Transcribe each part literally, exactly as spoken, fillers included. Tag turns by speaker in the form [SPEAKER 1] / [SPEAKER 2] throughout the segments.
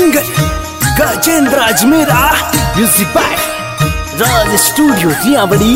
[SPEAKER 1] Singer Gajendra Ajmera, music by Raj studio Jiyawadi.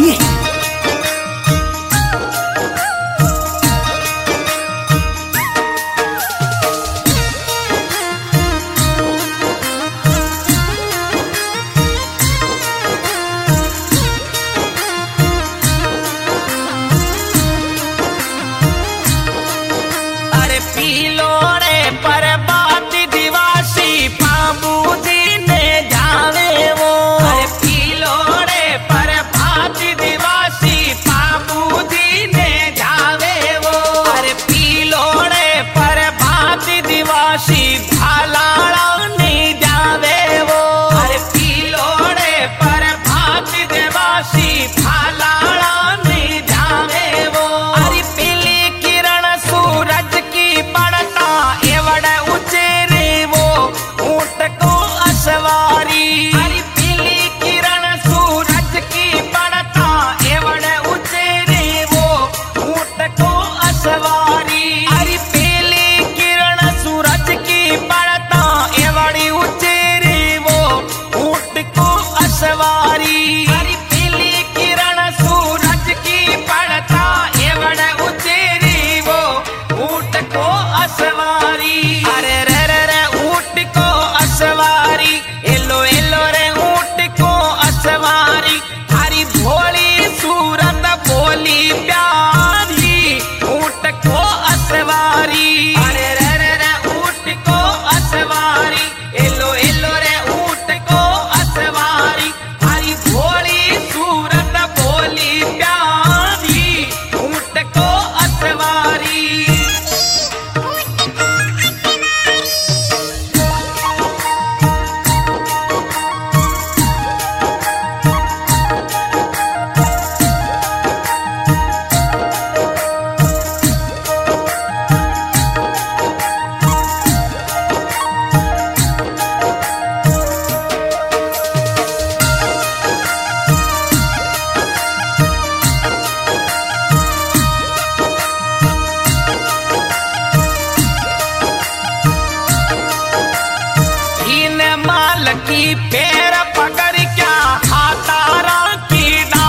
[SPEAKER 2] पैर पकड़ क्या हाथारा की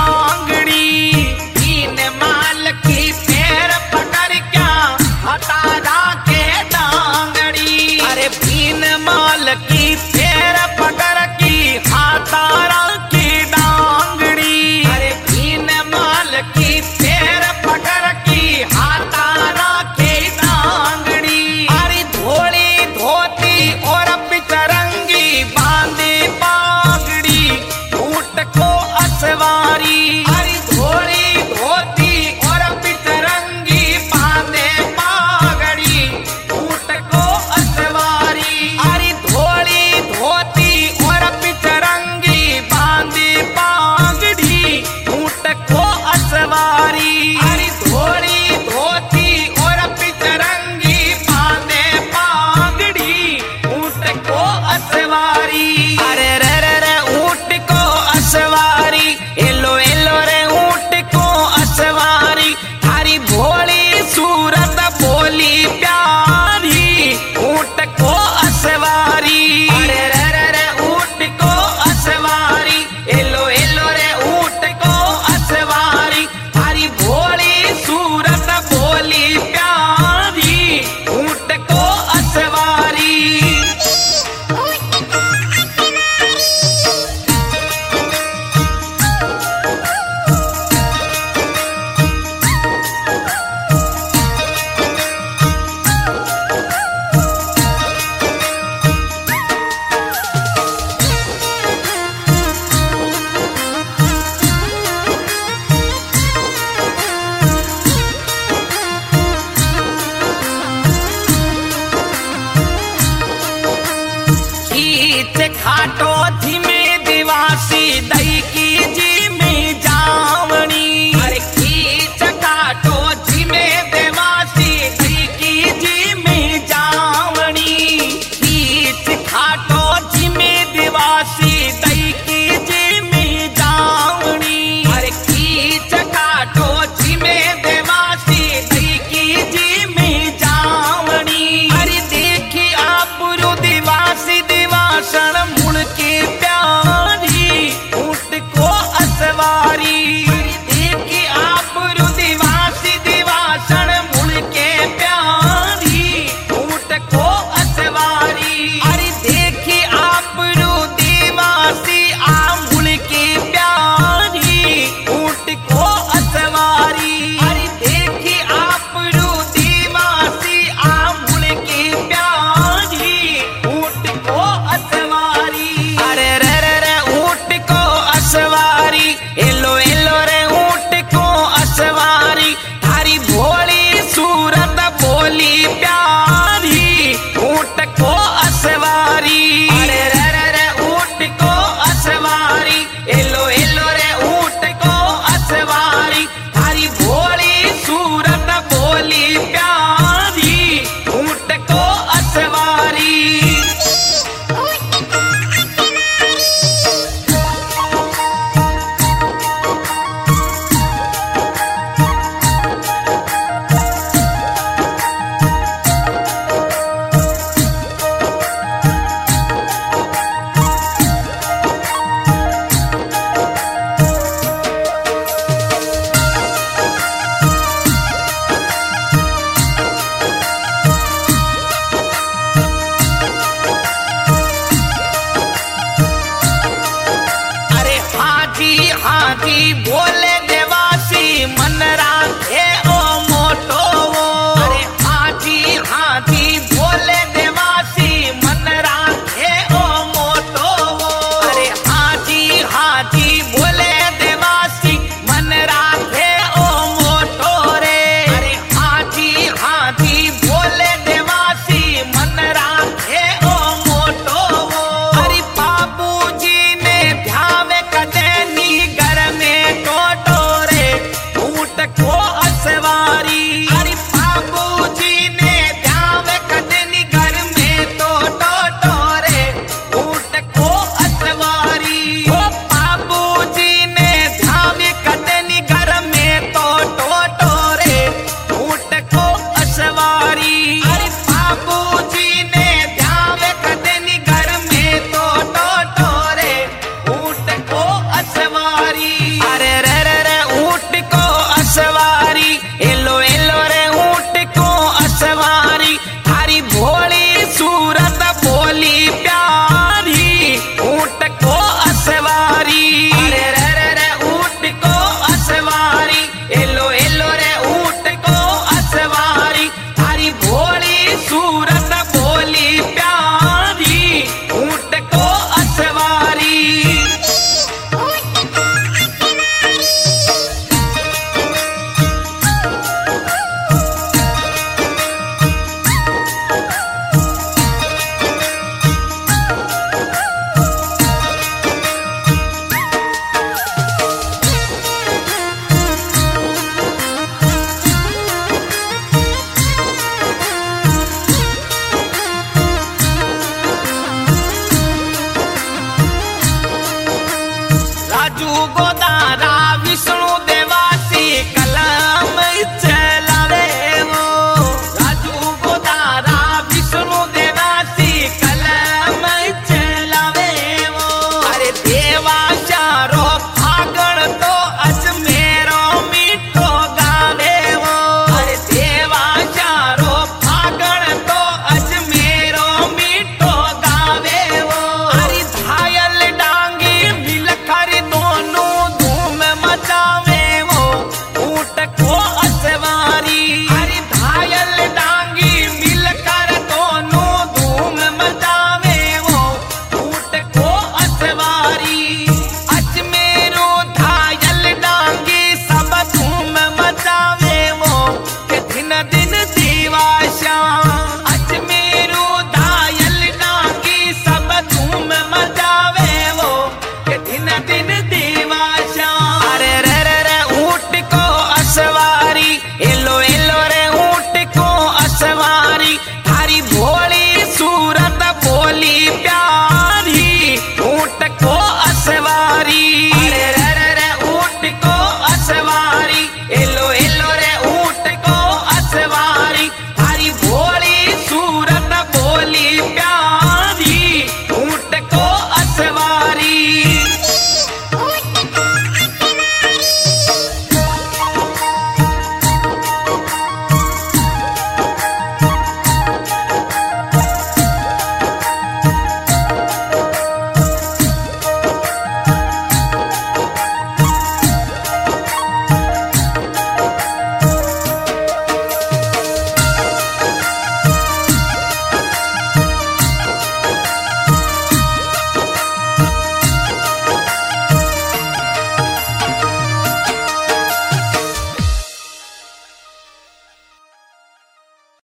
[SPEAKER 2] डांगड़ी, तीन माल की पैर पकड़ क्या हाथारा के डांगड़ी। अरे तीन माल की पैर पकड़ की हाथारा की डांगड़ी। अरे तीन माल की पैर पकड़ की हाथारा के डांगड़ी। अरे धोली धोती और पिचरंगी बांधे पागड़ी, ऊंट को असवारी। हरी धोली धोती और पिचरंगी बांधे पागड़ी, ऊंट को असवारी। हरी धोली धोती और पिचरंगी बांधे पागड़ी, ऊंट को असवारी। हरी धोली धोती और पिचरंगी बांधे पागड़ी, ऊंट को असवारी। अरे रे रे रे ऊंट को असवारी, एलो एलो रे ऊंट को असवारी। थारी भोली सूरत बोली प्यारी, ऊंट को असवारी। अरे रे रे रे ऊंट को असवारी, एलो एलो रे ऊंट को असवारी। थारी भोली सूरत बोली प्यारी, ऊंट को असवारी। खींच खाटो धीमे दिवासी दई की जी में जावनी। अरे खींच खाटो धीमे दिवासी दई की जी में जावनी। खींच खाटो धीमे दिवासी दई की जी में जावनी। अरे खींच खाटो धीमे दिवासी दई की जी में जावनी। अरे देखी आप दिवासी दिवा